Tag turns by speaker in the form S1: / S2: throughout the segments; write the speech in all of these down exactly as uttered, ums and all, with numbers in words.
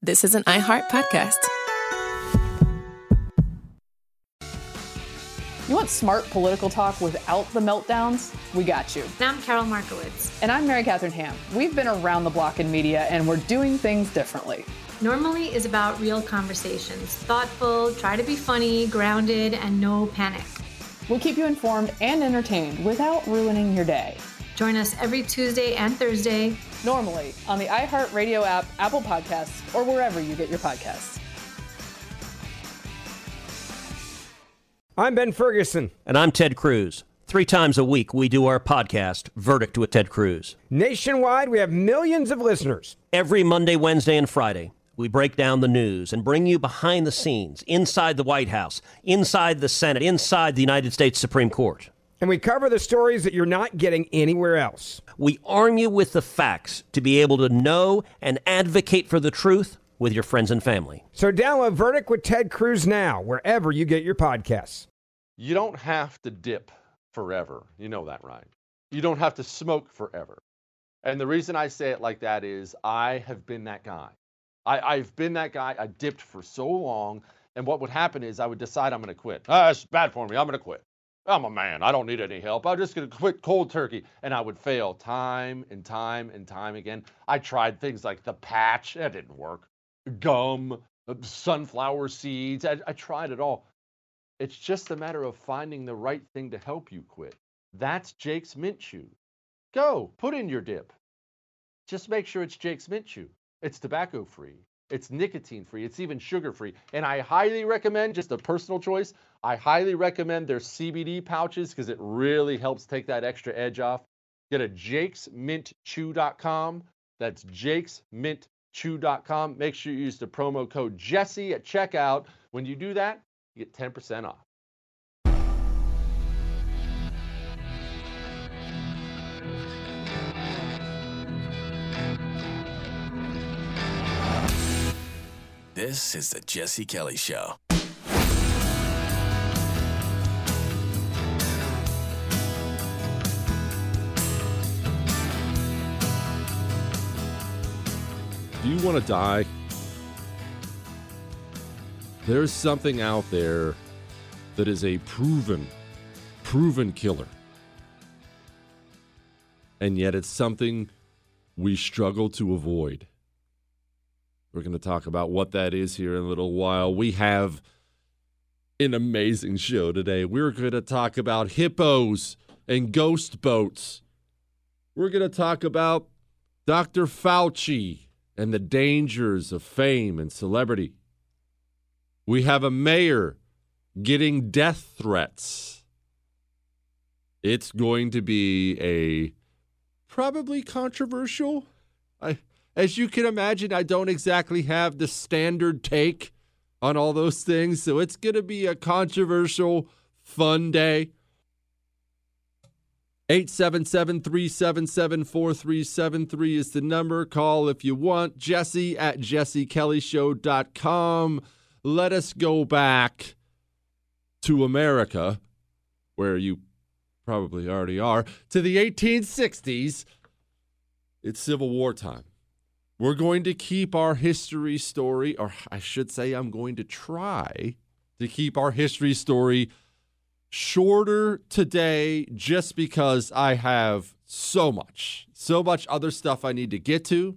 S1: This is an iHeart podcast.
S2: You want smart political talk without the meltdowns? We got you.
S3: And I'm Carol Markowitz.
S2: And I'm Mary Catherine Ham. We've been around the block in media, and we're doing things differently.
S3: Normally is about real conversations. Thoughtful, try to be funny, grounded, and no panic.
S2: We'll keep you informed and entertained without ruining your day.
S3: Join us every Tuesday and Thursday.
S2: Normally on the iHeartRadio app, Apple Podcasts, or wherever you get your podcasts.
S4: I'm Ben Ferguson.
S5: And I'm Ted Cruz. Three times a week, we do our podcast, Verdict with Ted Cruz.
S4: Nationwide, we have millions of listeners.
S5: Every Monday, Wednesday, and Friday, we break down the news and bring you behind the scenes, inside the White House, inside the Senate, inside the United States Supreme Court.
S4: And we cover the stories that you're not getting anywhere else.
S5: We arm you with the facts to be able to know and advocate for the truth with your friends and family.
S4: So download Verdict with Ted Cruz now, wherever you get your podcasts.
S6: You don't have to dip forever. You know that, right? You don't have to smoke forever. And the reason I say it like that is I have been that guy. I, I've been that guy. I dipped for so long. And what would happen is I would decide I'm going to quit. Ah, it's bad for me. I'm going to quit. I'm a man. I don't need any help. I'm just going to quit cold turkey. And I would fail time and time and time again. I tried things like the patch. That didn't work. Gum, sunflower seeds. I, I tried it all. It's just a matter of finding the right thing to help you quit. That's Jake's Mint Chew. Go, put in your dip. Just make sure it's Jake's Mint Chew. It's tobacco-free. It's nicotine-free. It's even sugar-free. And I highly recommend, just a personal choice, I highly recommend their C B D pouches because it really helps take that extra edge off. Get a jakes mint chew dot com. That's jakes mint chew dot com. Make sure you use the promo code Jesse at checkout. When you do that, you get ten percent off.
S7: This is the Jesse Kelly Show.
S8: Do you want to die? There's something out there that is a proven, proven killer. And yet it's something we struggle to avoid. We're going to talk about what that is here in a little while. We have an amazing show today. We're going to talk about hippos and ghost boats. We're going to talk about Doctor Fauci and the dangers of fame and celebrity. We have a mayor getting death threats. It's going to be a probably controversial. I, as you can imagine, I don't exactly have the standard take on all those things, so it's going to be a controversial, fun day. eight seven seven, three seven seven, four three seven three is the number. Call if you want. Jesse at jesse kelly show dot com. Let us go back to America, where you probably already are, to the eighteen sixties. It's Civil War time. We're going to keep our history story, or I should say I'm going to try to keep our history story shorter today just because I have so much, so much other stuff I need to get to.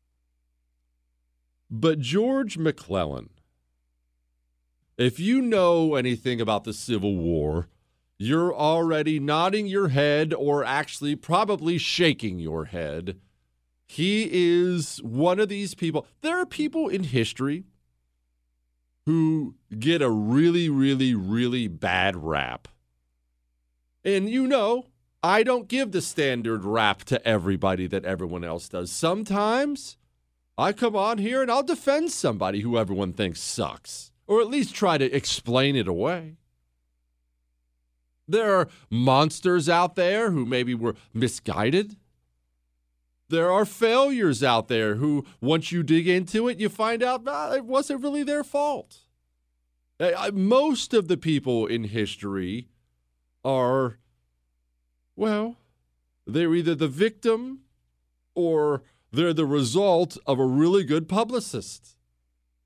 S8: But George McClellan, if you know anything about the Civil War, you're already nodding your head or actually probably shaking your head. He is one of these people. There are people in history who get a really, really, really bad rap. And you know, I don't give the standard rap to everybody that everyone else does. Sometimes I come on here and I'll defend somebody who everyone thinks sucks, or at least try to explain it away. There are monsters out there who maybe were misguided. There are failures out there who, once you dig into it, you find out nah, it wasn't really their fault. Most of the people in history are, well, they're either the victim or they're the result of a really good publicist.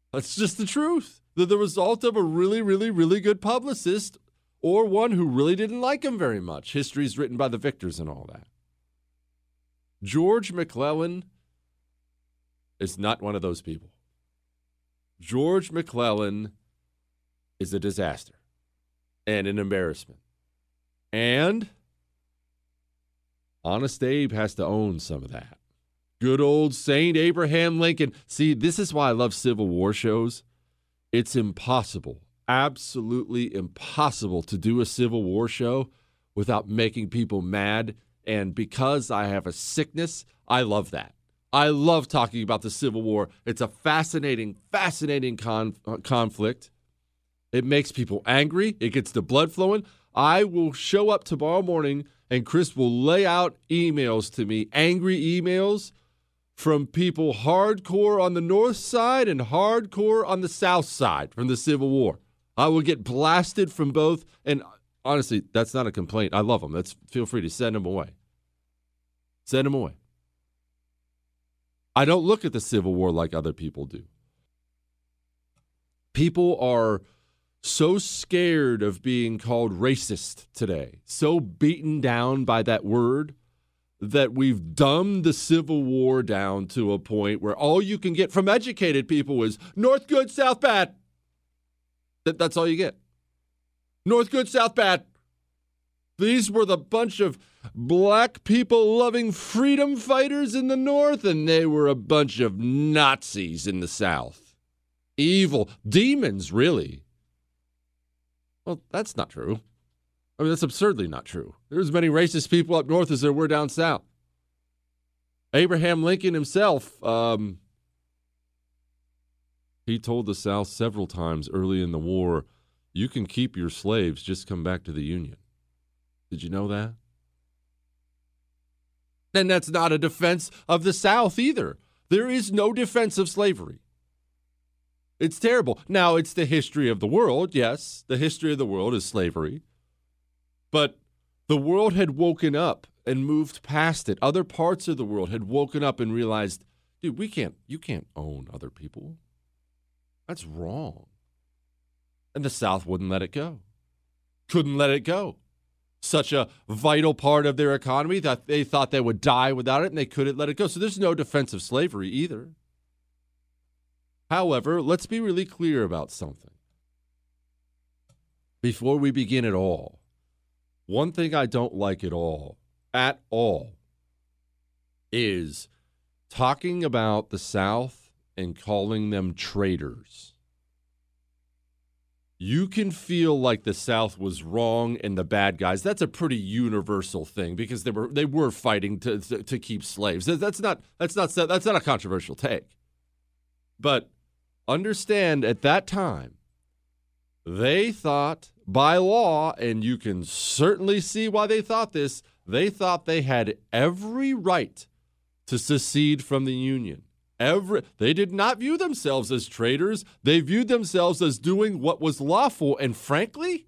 S8: That's just the truth. They're the result of a really, really, really good publicist or one who really didn't like him very much. History's written by the victors and all that. George McClellan is not one of those people. George McClellan is a disaster and an embarrassment. And Honest Abe has to own some of that. Good old Saint Abraham Lincoln. See, this is why I love Civil War shows. It's impossible, absolutely impossible to do a Civil War show without making people mad. And because I have a sickness, I love that. I love talking about the Civil War. It's a fascinating, fascinating con- conflict. It makes people angry. It gets the blood flowing. I will show up tomorrow morning and Chris will lay out emails to me, angry emails from people hardcore on the north side and hardcore on the south side from the Civil War. I will get blasted from both. And honestly, that's not a complaint. I love them. That's, feel free to send them away. Send them away. I don't look at the Civil War like other people do. People are so scared of being called racist today, so beaten down by that word, that we've dumbed the Civil War down to a point where all you can get from educated people is North good, South bad. That, that's all you get. North good, South bad. These were the bunch of black people loving freedom fighters in the North, and they were a bunch of Nazis in the South. Evil demons, really. Well, that's not true. I mean, that's absurdly not true. There's as many racist people up north as there were down south. Abraham Lincoln himself, um, he told the South several times early in the war, you can keep your slaves, just come back to the Union. Did you know that? And that's not a defense of the South either. There is no defense of slavery. It's terrible. Now, it's the history of the world. Yes, the history of the world is slavery. But the world had woken up and moved past it. Other parts of the world had woken up and realized, dude, we can't, you can't own other people. That's wrong. And the South wouldn't let it go. Couldn't let it go. Such a vital part of their economy that they thought they would die without it, and they couldn't let it go. So there's no defense of slavery either. However, let's be really clear about something. Before we begin at all, one thing I don't like at all, at all, is talking about the South and calling them traitors. You can feel like the South was wrong and the bad guys. That's a pretty universal thing because they were they were fighting to to, to keep slaves. That's not that's not that's not a controversial take. But understand, at that time, they thought by law, and you can certainly see why they thought this, they thought they had every right to secede from the Union. Every, they did not view themselves as traitors. They viewed themselves as doing what was lawful. And frankly,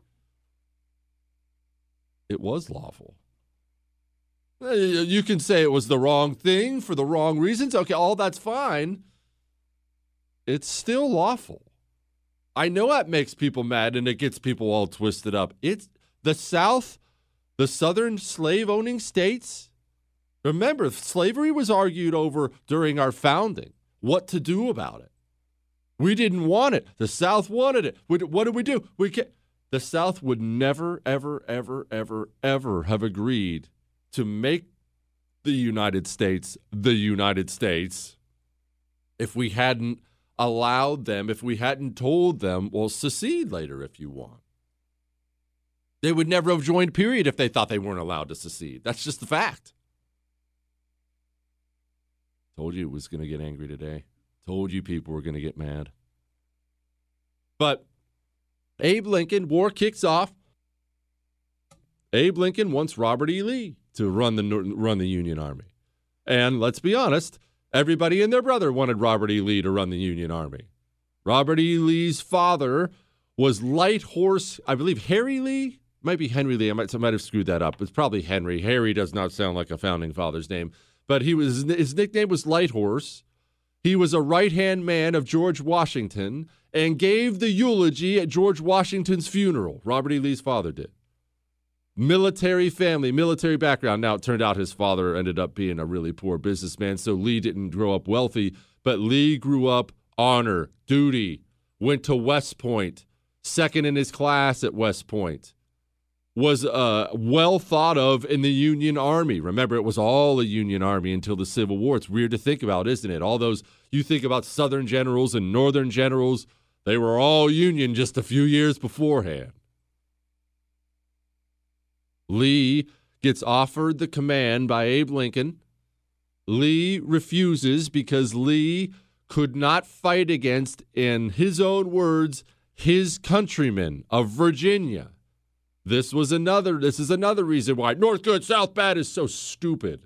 S8: it was lawful. You can say it was the wrong thing for the wrong reasons. Okay, all that's fine. It's still lawful. I know that makes people mad and it gets people all twisted up. It's the South, the southern slave-owning states. Remember, slavery was argued over during our founding, what to do about it. We didn't want it. The South wanted it. We, what did we do? We can't. The South would never, ever, ever, ever, ever have agreed to make the United States the United States if we hadn't allowed them, if we hadn't told them, well, secede later if you want. They would never have joined, period, if they thought they weren't allowed to secede. That's just the fact. Told you it was going to get angry today. Told you people were going to get mad. But Abe Lincoln, war kicks off. Abe Lincoln wants Robert E. Lee to run the run the Union Army. And let's be honest, everybody and their brother wanted Robert E. Lee to run the Union Army. Robert E. Lee's father was Light Horse, I believe Harry Lee? Might be Henry Lee. I might, I might have screwed that up. It's probably Henry. Harry does not sound like a founding father's name. But he was his nickname was Light Horse. He was a right-hand man of George Washington and gave the eulogy at George Washington's funeral. Robert E. Lee's father did. Military family, military background. Now, it turned out his father ended up being a really poor businessman, so Lee didn't grow up wealthy, but Lee grew up honor, duty, went to West Point, second in his class at West Point, was uh, well thought of in the Union Army. Remember, it was all a Union Army until the Civil War. It's weird to think about, isn't it? All those, you think about Southern generals and Northern generals, they were all Union just a few years beforehand. Lee gets offered the command by Abe Lincoln. Lee refuses because Lee could not fight against, in his own words, his countrymen of Virginia. This was another, this is another reason why North good, South bad is so stupid.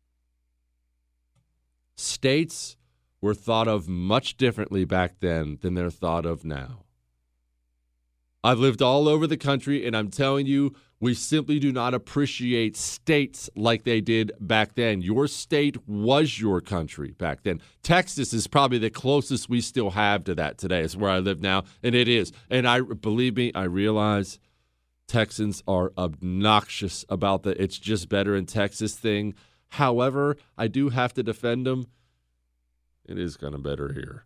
S8: States were thought of much differently back then than they're thought of now. I've lived all over the country, and I'm telling you, we simply do not appreciate states like they did back then. Your state was your country back then. Texas is probably the closest we still have to that today. It's where I live now, and it is. And I believe me, I realize Texans are obnoxious about the "it's just better in Texas" thing. However, I do have to defend them. It is kind of better here.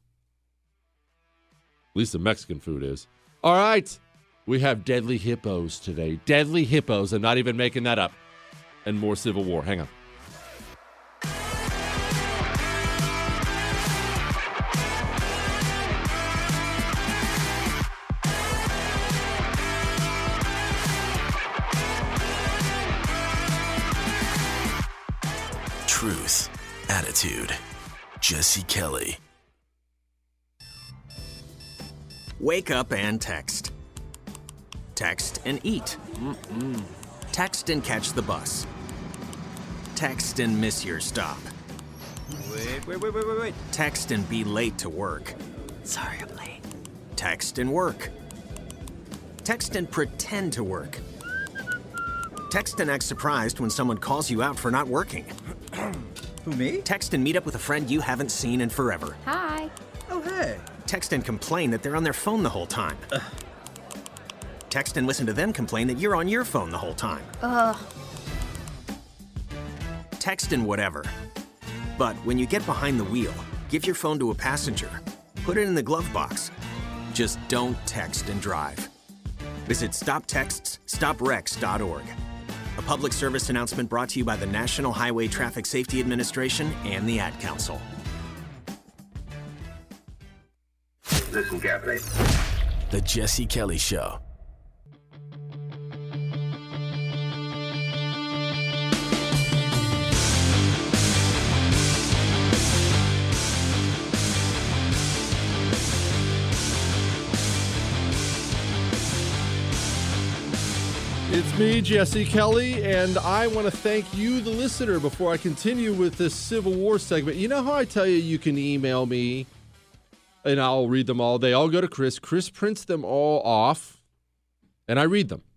S8: At least the Mexican food is. All right. We have deadly hippos today. Deadly hippos. I'm not even making that up. And more Civil War. Hang on.
S7: Truth, attitude, Jesse Kelly. Wake up and text. Text and eat. Mm-mm. Text and catch the bus. Text and miss your stop.
S1: Wait, wait, wait, wait, wait, wait.
S7: Text and be late to work.
S1: Sorry, I'm late.
S7: Text and work. Text and pretend to work. Text and act surprised when someone calls you out for not working.
S1: Who, me?
S7: Text and meet up with a friend you haven't seen in forever.
S3: Hi.
S1: Oh, hey.
S7: Text and complain that they're on their phone the whole time.
S1: Ugh.
S7: Text and listen to them complain that you're on your phone the whole time.
S3: Ugh.
S7: Text and whatever. But when you get behind the wheel, give your phone to a passenger. Put it in the glove box. Just don't text and drive. Visit stop texts stop wrecks dot org. A public service announcement brought to you by the National Highway Traffic Safety Administration and the Ad Council.
S9: Listen carefully.
S7: The Jesse Kelly Show.
S8: It's me, Jesse Kelly, and I want to thank you, the listener, before I continue with this Civil War segment. You know how I tell you you can email me, and I'll read them all. They all go to Chris. Chris prints them all off, and I read them.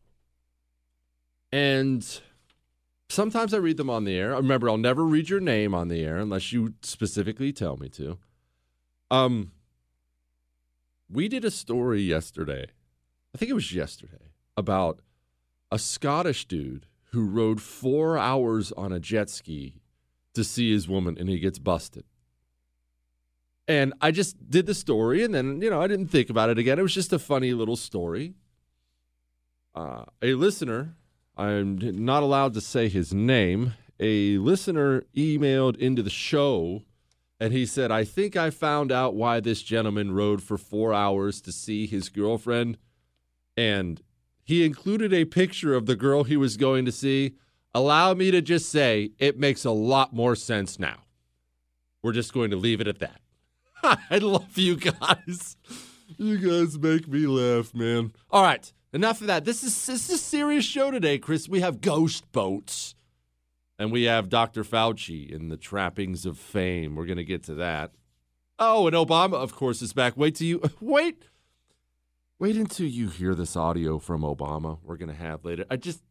S8: And sometimes I read them on the air. Remember, I'll never read your name on the air unless you specifically tell me to. Um, we did a story yesterday, I think it was yesterday, about a Scottish dude who rode four hours on a jet ski to see his woman, and he gets busted. And I just did the story, and then, you know, I didn't think about it again. It was just a funny little story. Uh, a listener, I'm not allowed to say his name, a listener emailed into the show, and he said, I think I found out why this gentleman rode for four hours to see his girlfriend, and he included a picture of the girl he was going to see. Allow me to just say, it makes a lot more sense now. We're just going to leave it at that. I love you guys. You guys make me laugh, man. All right, enough of that. This is, this is a serious show today, Chris. We have ghost boats, and we have Doctor Fauci in the trappings of fame. We're going to get to that. Oh, and Obama, of course, is back. Wait till you, wait. Wait until you hear this audio from Obama we're going to have later. I just,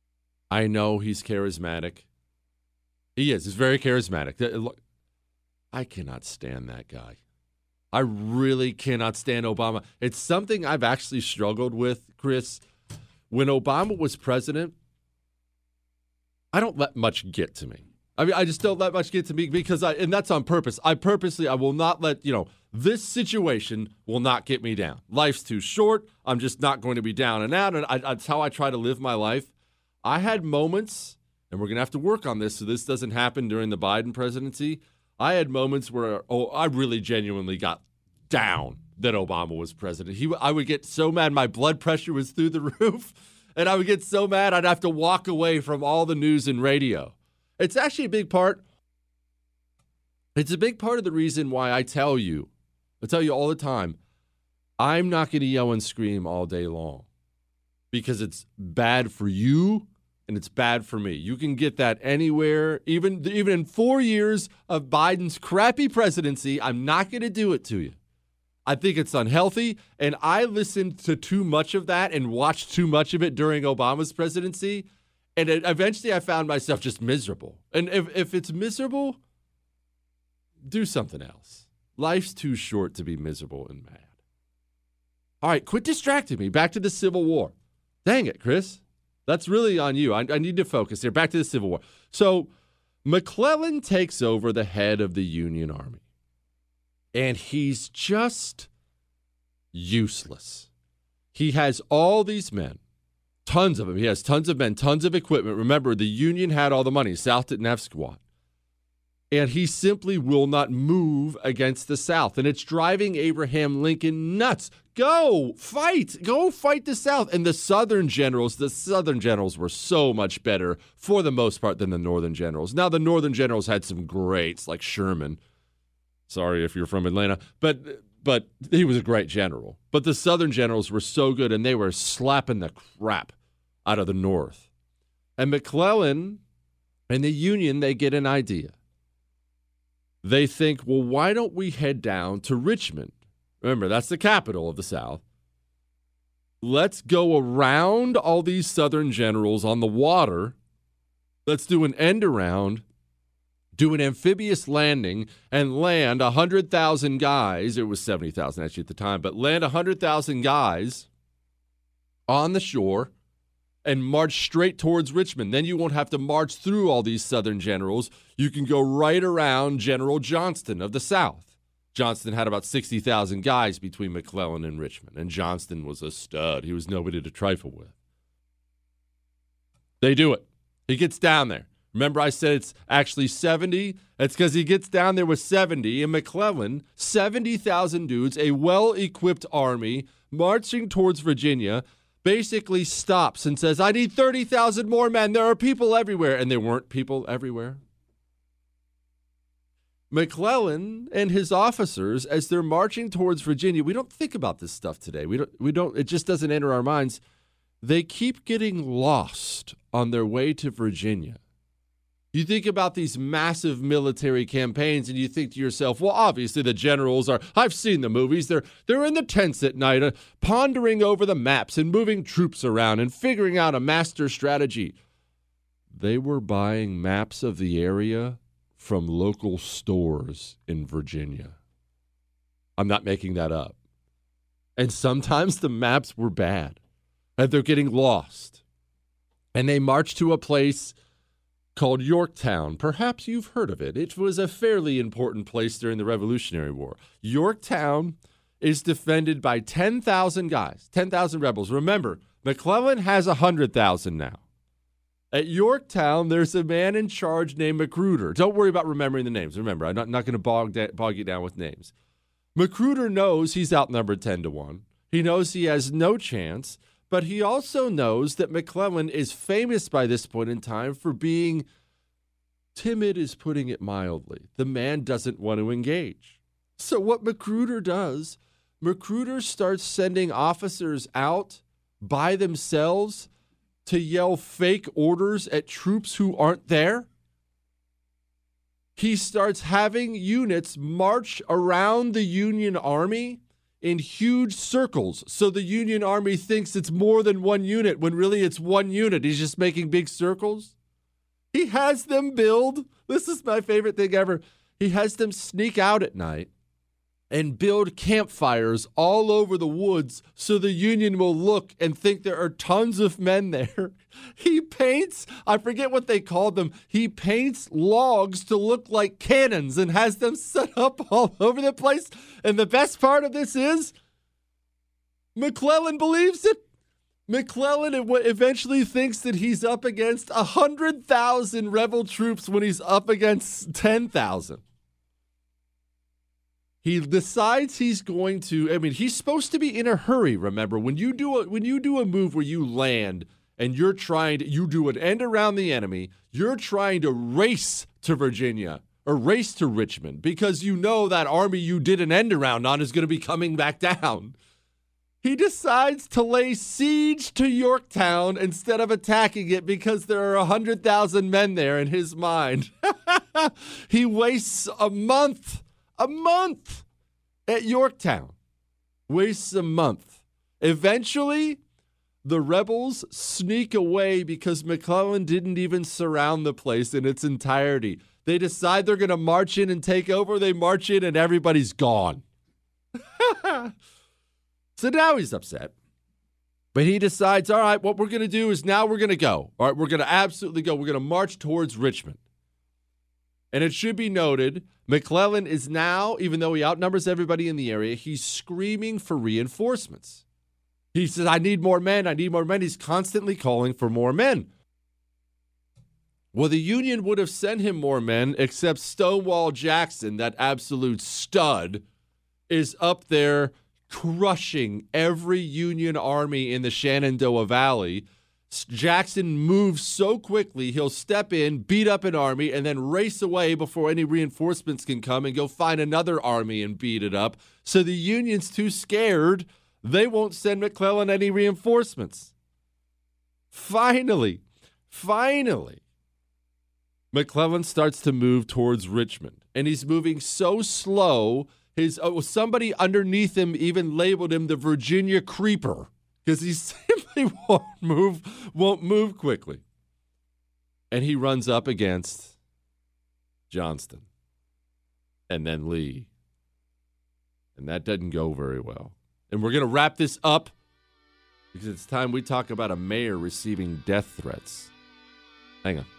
S8: I know he's charismatic. He is. He's very charismatic. I cannot stand that guy. I really cannot stand Obama. It's something I've actually struggled with, Chris. When Obama was president, I don't let much get to me. I mean, I just don't let much get to me because I, and that's on purpose. I purposely, I will not let, you know, this situation will not get me down. Life's too short. I'm just not going to be down and out. And I, that's how I try to live my life. I had moments, and we're going to have to work on this so this doesn't happen during the Biden presidency. I had moments where, oh, I really genuinely got down that Obama was president. He, I would get so mad. My blood pressure was through the roof. And I would get so mad I'd have to walk away from all the news and radio. It's actually a big part. It's a big part of the reason why I tell you, I tell you all the time, I'm not going to yell and scream all day long because it's bad for you and it's bad for me. You can get that anywhere. Even, even in four years of Biden's crappy presidency, I'm not going to do it to you. I think it's unhealthy, and I listened to too much of that and watched too much of it during Obama's presidency, and it, eventually I found myself just miserable. And if, if it's miserable, do something else. Life's too short to be miserable and mad. All right, quit distracting me. Back to the Civil War. Dang it, Chris. That's really on you. I, I need to focus here. Back to the Civil War. So McClellan takes over the head of the Union Army. And he's just useless. He has all these men, tons of them. He has tons of men, tons of equipment. Remember, the Union had all the money. South didn't have squat. And he simply will not move against the South. And it's driving Abraham Lincoln nuts. Go fight. Go fight the South. And the Southern generals, the Southern generals were so much better for the most part than the Northern generals. Now, the Northern generals had some greats like Sherman. Sorry if you're from Atlanta, but but he was a great general. But the Southern generals were so good, and they were slapping the crap out of the North. And McClellan and the Union, they get an idea. They think, well, why don't we head down to Richmond? Remember, that's the capital of the South. Let's go around all these Southern generals on the water. Let's do an end around. Do an amphibious landing and land one hundred thousand guys. It was seventy thousand actually at the time, but land one hundred thousand guys on the shore and march straight towards Richmond. Then you won't have to march through all these Southern generals. You can go right around General Johnston of the South. Johnston had about sixty thousand guys between McClellan and Richmond, and Johnston was a stud. He was nobody to trifle with. They do it. He gets down there. Remember I said it's actually seventy? That's because he gets down there with seventy. And McClellan, seventy thousand dudes, a well-equipped army marching towards Virginia, basically stops and says, I need thirty thousand more men. There are people everywhere. And there weren't people everywhere. McClellan and his officers, as they're marching towards Virginia, we don't think about this stuff today. We don't, we don't, it just doesn't enter our minds. They keep getting lost on their way to Virginia. You think about these massive military campaigns and you think to yourself, well, obviously the generals are, I've seen the movies, they're they're in the tents at night, uh, pondering over the maps and moving troops around and figuring out a master strategy. They were buying maps of the area from local stores in Virginia. I'm not making that up. And sometimes the maps were bad and they're getting lost. And they march to a place called Yorktown. Perhaps you've heard of it. It was a fairly important place during the Revolutionary War. Yorktown is defended by ten thousand guys, ten thousand rebels. Remember, McClellan has one hundred thousand now. At Yorktown, there's a man in charge named Magruder. Don't worry about remembering the names. Remember, I'm not, not going to bog, da- bog you down with names. Magruder knows he's outnumbered ten to one. He knows he has no chance. But he also knows that McClellan is famous by this point in time for being timid, is putting it mildly. The man doesn't want to engage. So what Magruder does, Magruder starts sending officers out by themselves to yell fake orders at troops who aren't there. He starts having units march around the Union Army in huge circles, so the Union Army thinks it's more than one unit when really it's one unit. He's just making big circles. He has them build, this is my favorite thing ever, He has them sneak out at night and build campfires all over the woods so the Union will look and think there are tons of men there. He paints, I forget what they called them, he paints logs to look like cannons and has them set up all over the place. And the best part of this is McClellan believes it. McClellan eventually thinks that he's up against one hundred thousand rebel troops when he's up against ten thousand. He decides he's going to, I mean, he's supposed to be in a hurry, remember. When you do a, when you do a move where you land and you're trying to, you do an end around the enemy, you're trying to race to Virginia or race to Richmond because you know that army you did an end around on is going to be coming back down. He decides to lay siege to Yorktown instead of attacking it because there are one hundred thousand men there in his mind. He wastes a month. A month at Yorktown. Wastes a month. Eventually, the rebels sneak away because McClellan didn't even surround the place in its entirety. They decide they're going to march in and take over. They march in and everybody's gone. So now he's upset. But he decides, all right, what we're going to do is now we're going to go. All right, we're going to absolutely go. We're going to march towards Richmond. And it should be noted, McClellan is now, even though he outnumbers everybody in the area, he's screaming for reinforcements. He says, I need more men, I need more men. He's constantly calling for more men. Well, the Union would have sent him more men, except Stonewall Jackson, that absolute stud, is up there crushing every Union army in the Shenandoah Valley. Jackson moves so quickly, he'll step in, beat up an army, and then race away before any reinforcements can come and go find another army and beat it up. So the Union's too scared. They won't send McClellan any reinforcements. Finally, finally, McClellan starts to move towards Richmond. And he's moving so slow, his oh, somebody underneath him even labeled him the Virginia Creeper. Because he simply won't move, won't move quickly. And he runs up against Johnston. And then Lee. And that doesn't go very well. And we're going to wrap this up because it's time we talk about a mayor receiving death threats. Hang on.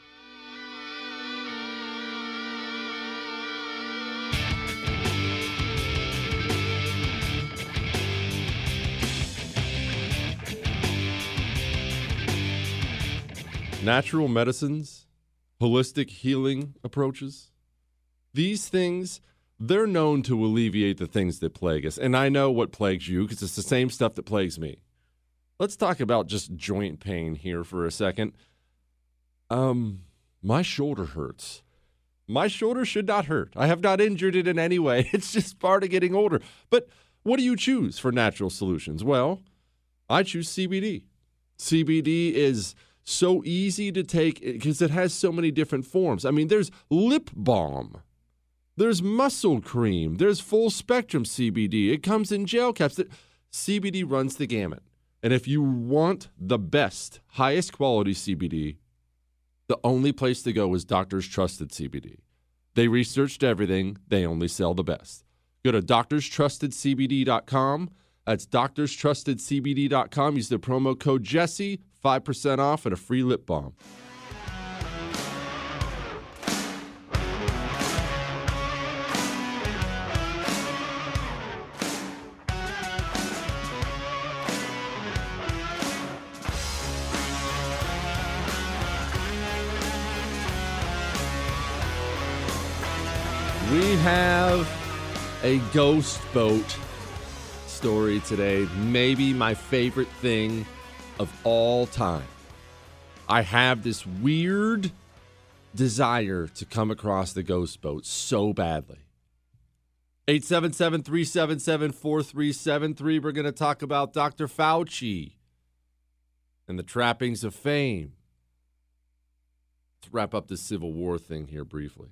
S8: Natural medicines, holistic healing approaches, these things, they're known to alleviate the things that plague us. And I know what plagues you because it's the same stuff that plagues me. Let's talk about just joint pain here for a second. Um, my shoulder hurts. My shoulder should not hurt. I have not injured it in any way. It's just part of getting older. But what do you choose for natural solutions? Well, I choose C B D. C B D is so easy to take because it has so many different forms. I mean, there's lip balm, there's muscle cream, there's full spectrum C B D. It comes in gel caps. C B D runs the gamut. And if you want the best, highest quality C B D, the only place to go is Doctors Trusted C B D. They researched everything. They only sell the best. Go to doctors trusted c b d dot com. That's doctors trusted c b d dot com. Use the promo code Jesse. five percent off and a free lip balm. We have a ghost boat story today. Maybe my favorite thing of all time. I have this weird desire to come across the ghost boat so badly. eight seven seven, three seven seven, four three seven three. We're going to talk about Doctor Fauci and the trappings of fame. Let's wrap up this Civil War thing here briefly.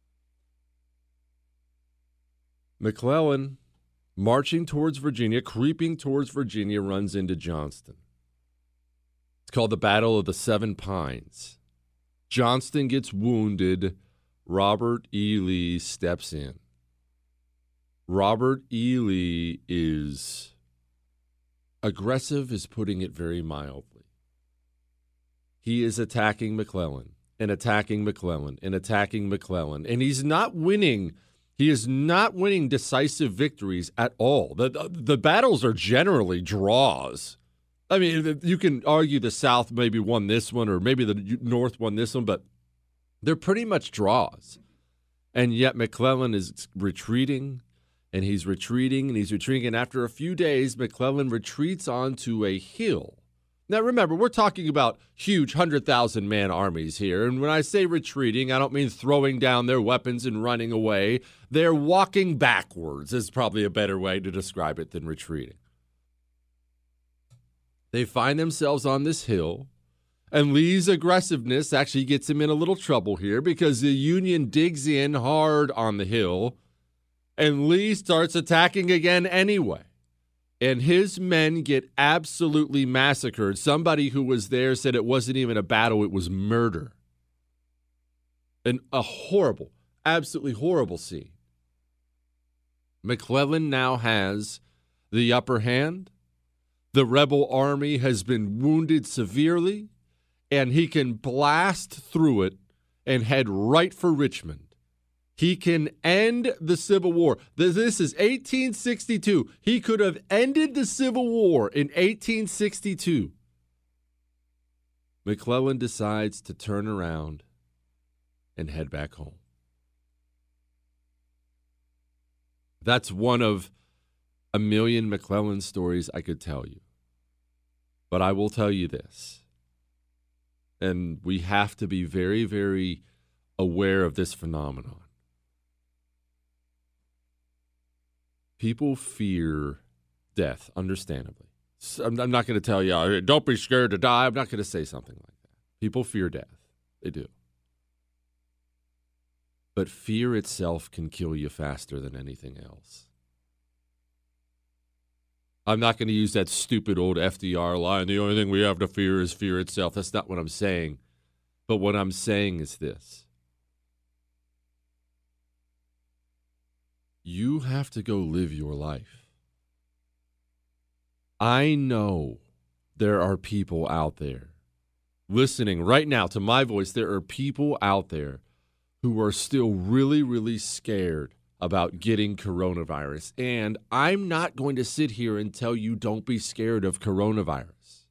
S8: McClellan, marching towards Virginia, creeping towards Virginia, runs into Johnston. It's called the Battle of the Seven Pines. Johnston gets wounded Robert E. Lee steps in. Robert E. Lee is aggressive, is putting it very mildly. He is attacking McClellan and attacking McClellan and attacking McClellan, and he's not winning. He is not winning decisive victories at all. The, the, the battles are generally draws. I mean, you can argue the South maybe won this one or maybe the North won this one, but they're pretty much draws. And yet McClellan is retreating, and he's retreating, and he's retreating. And after a few days, McClellan retreats onto a hill. Now, remember, we're talking about huge one hundred thousand man armies here. And when I say retreating, I don't mean throwing down their weapons and running away. They're walking backwards is probably a better way to describe it than retreating. They find themselves on this hill, and Lee's aggressiveness actually gets him in a little trouble here because the Union digs in hard on the hill, and Lee starts attacking again anyway. And his men get absolutely massacred. Somebody who was there said it wasn't even a battle, it was murder. And a horrible, absolutely horrible scene. McClellan now has the upper hand. The rebel army has been wounded severely, and he can blast through it and head right for Richmond. He can end the Civil War. This is eighteen sixty-two. He could have ended the Civil War in eighteen sixty-two. McClellan decides to turn around and head back home. That's one of a million McClellan stories I could tell you. But I will tell you this, and we have to be very, very aware of this phenomenon. People fear death, understandably. I'm not going to tell you, don't be scared to die. I'm not going to say something like that. People fear death. They do. But fear itself can kill you faster than anything else. I'm not going to use that stupid old F D R line, the only thing we have to fear is fear itself. That's not what I'm saying. But what I'm saying is this. You have to go live your life. I know there are people out there listening right now to my voice. There are people out there who are still really, really scared about getting coronavirus. And I'm not going to sit here and tell you don't be scared of coronavirus.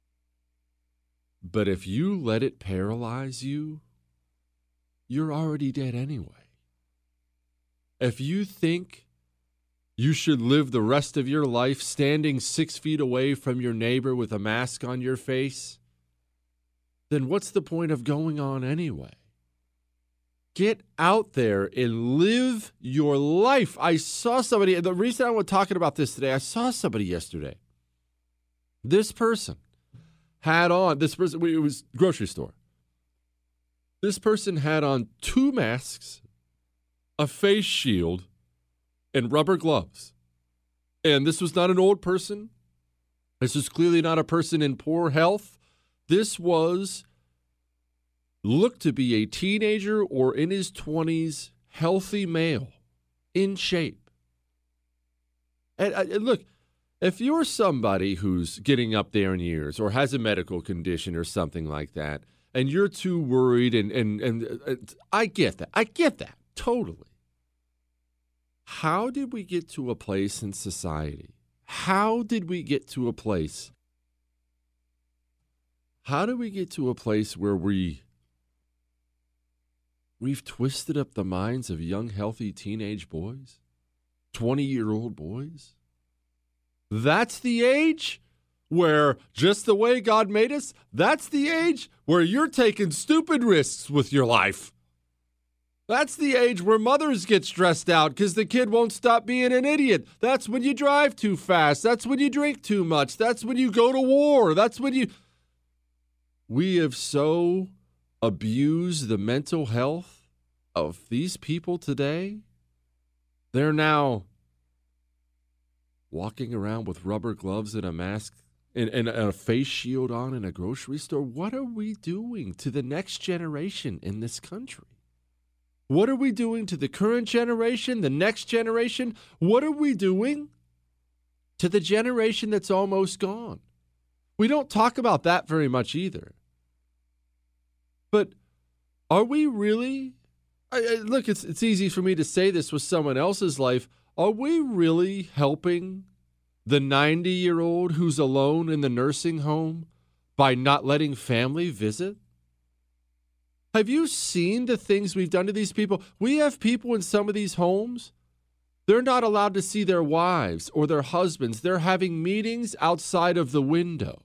S8: But if you let it paralyze you, you're already dead anyway. If you think you should live the rest of your life standing six feet away from your neighbor with a mask on your face, then what's the point of going on anyway? Get out there and live your life. I saw somebody, and the reason I was talking about this today, I saw somebody yesterday. This person had on, this person, it was grocery store. This person had on two masks, a face shield, and rubber gloves. And this was not an old person. This was clearly not a person in poor health. This was, looked to be a teenager or in his twenties, healthy male, in shape. And, and look, if you're somebody who's getting up there in years or has a medical condition or something like that, and you're too worried, and, and, and uh, I get that. I get that, totally. How did we get to a place in society? How did we get to a place? How did we get to a place where we, we've twisted up the minds of young, healthy teenage boys? twenty-year-old boys? That's the age where, just the way God made us, that's the age where you're taking stupid risks with your life. That's the age where mothers get stressed out because the kid won't stop being an idiot. That's when you drive too fast. That's when you drink too much. That's when you go to war. That's when you... We have so abused the mental health of these people today. They're now walking around with rubber gloves and a mask and, and a face shield on in a grocery store. What are we doing to the next generation in this country? What are we doing to the current generation, the next generation? What are we doing to the generation that's almost gone? We don't talk about that very much either. But are we really, I, I, look, it's it's easy for me to say this with someone else's life. Are we really helping the ninety-year-old who's alone in the nursing home by not letting family visit? Have you seen the things we've done to these people? We have people in some of these homes, they're not allowed to see their wives or their husbands. They're having meetings outside of the window.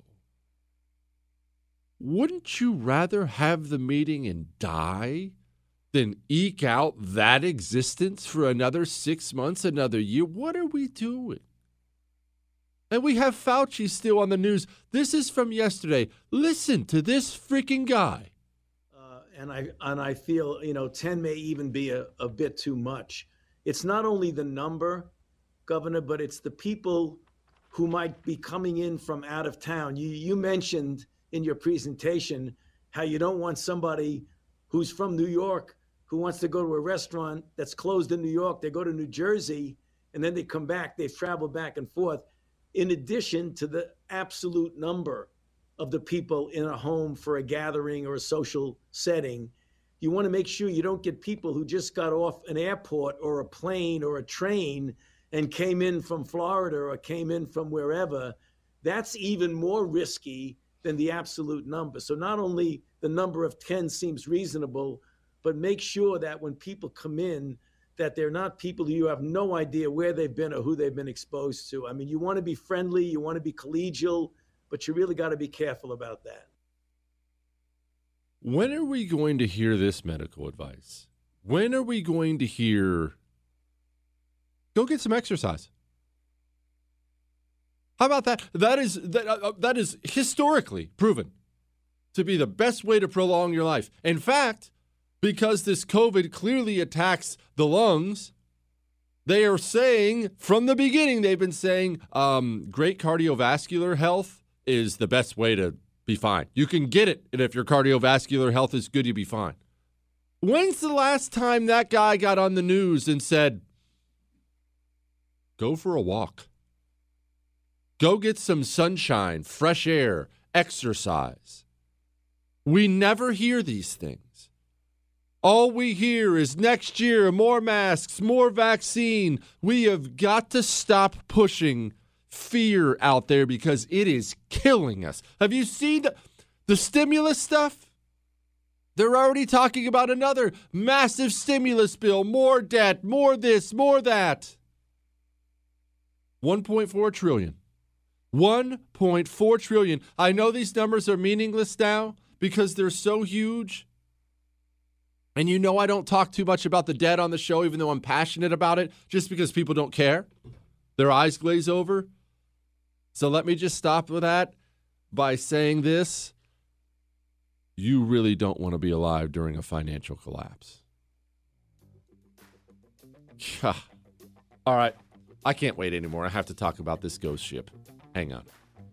S8: Wouldn't you rather have the meeting and die than eke out that existence for another six months, another year? What are we doing? And we have Fauci still on the news. This is from yesterday. Listen to this freaking guy.
S10: And I and I feel, you know, ten may even be a, a bit too much. It's not only the number, Governor, but it's the people who might be coming in from out of town. You you mentioned in your presentation how you don't want somebody who's from New York who wants to go to a restaurant that's closed in New York. They go to New Jersey and then they come back. They've traveled back and forth. In addition to the absolute number of the people in a home for a gathering or a social setting, you want to make sure you don't get people who just got off an airport or a plane or a train and came in from Florida or came in from wherever. That's even more risky than the absolute number. So not only the number of ten seems reasonable, but make sure that when people come in, that they're not people who you have no idea where they've been or who they've been exposed to. I mean, you want to be friendly, you want to be collegial, but you really got to be careful about that.
S8: When are we going to hear this medical advice? When are we going to hear, go get some exercise? How about that? That is that, uh, that is historically proven to be the best way to prolong your life. In fact, because this COVID clearly attacks the lungs, they are saying from the beginning, they've been saying um, great cardiovascular health is the best way to be fine. You can get it, and if your cardiovascular health is good, you'll be fine. When's the last time that guy got on the news and said, go for a walk? Go get some sunshine, fresh air, exercise. We never hear these things. All we hear is next year, more masks, more vaccine. We have got to stop pushing fear out there because it is killing us. Have you seen the, the stimulus stuff? They're already talking about another massive stimulus bill, more debt, more this, more that. one point four trillion. one point four trillion. I know these numbers are meaningless now because they're so huge. And you know I don't talk too much about the debt on the show, even though I'm passionate about it, just because people don't care. Their eyes glaze over. So let me just stop with that by saying this. You really don't want to be alive during a financial collapse. Yeah. All right. I can't wait anymore. I have to talk about this ghost ship. Hang on.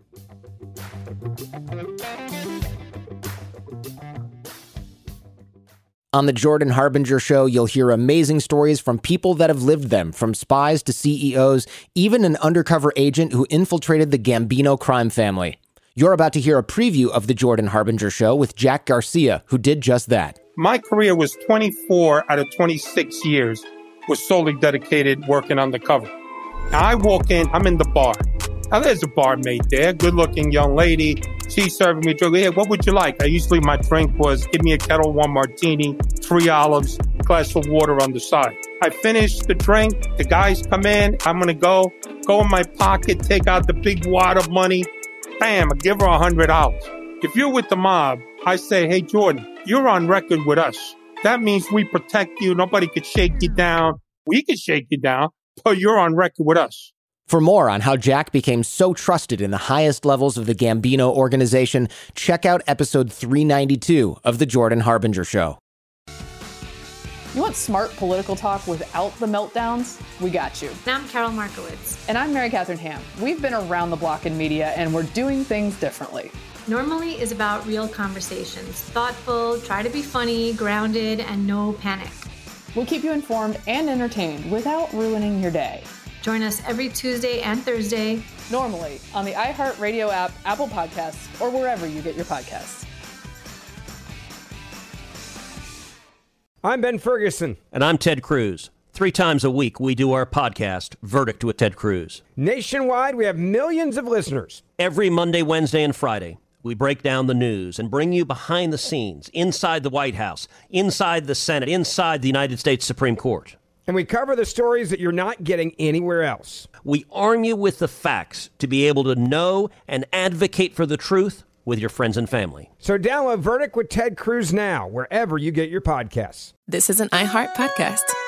S11: On the Jordan Harbinger Show, you'll hear amazing stories from people that have lived them, from spies to C E Os, even an undercover agent who infiltrated the Gambino crime family. You're about to hear a preview of the Jordan Harbinger Show with Jack Garcia, who did just that.
S12: My career was twenty-four out of twenty-six years was solely dedicated working undercover. Now I walk in, I'm in the bar. Now there's a barmaid there, good-looking young lady. She's serving me a drink. Hey, what would you like? I usually, my drink was give me a Kettle One martini, three olives, glass of water on the side. I finish the drink. The guys come in. I'm going to go, go in my pocket, take out the big wad of money. Bam, I give her one hundred dollars. If you're with the mob, I say, hey, Jordan, you're on record with us. That means we protect you. Nobody could shake you down. We could shake you down, but you're on record with us.
S11: For more on how Jack became so trusted in the highest levels of the Gambino organization, check out episode three ninety-two of The Jordan Harbinger Show.
S2: You want smart political talk without the meltdowns? We got you.
S3: I'm Carol Markowitz.
S2: And I'm Mary Catherine Ham. We've been around the block in media, and we're doing things differently.
S3: Normally is about real conversations. Thoughtful, try to be funny, grounded, and no panic.
S2: We'll keep you informed and entertained without ruining your day.
S3: Join us every Tuesday and Thursday,
S2: normally on the iHeartRadio app, Apple Podcasts, or wherever you get your podcasts.
S4: I'm Ben Ferguson.
S5: And I'm Ted Cruz. Three times a week, we do our podcast, Verdict with Ted Cruz.
S4: Nationwide, we have millions of listeners.
S5: Every Monday, Wednesday, and Friday, we break down the news and bring you behind the scenes, inside the White House, inside the Senate, inside the United States Supreme Court.
S4: And we cover the stories that you're not getting anywhere else.
S5: We arm you with the facts to be able to know and advocate for the truth with your friends and family.
S4: So download Verdict with Ted Cruz now, wherever you get your podcasts.
S13: This is an iHeart podcast.